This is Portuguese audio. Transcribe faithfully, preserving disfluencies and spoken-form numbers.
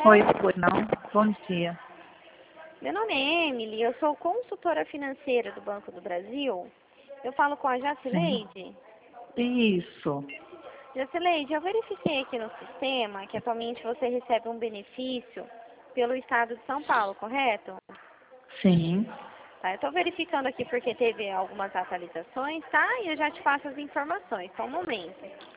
Oi, pois não. Bom dia. Meu nome é Emily, eu sou consultora financeira do Banco do Brasil. Eu falo com a Sim. Jacileide. Isso. Jacileide, eu verifiquei aqui no sistema que atualmente você recebe um benefício pelo estado de São Paulo, correto? Sim. Tá, eu estou verificando aqui porque teve algumas atualizações, tá? E eu já te passo as informações, só um momento.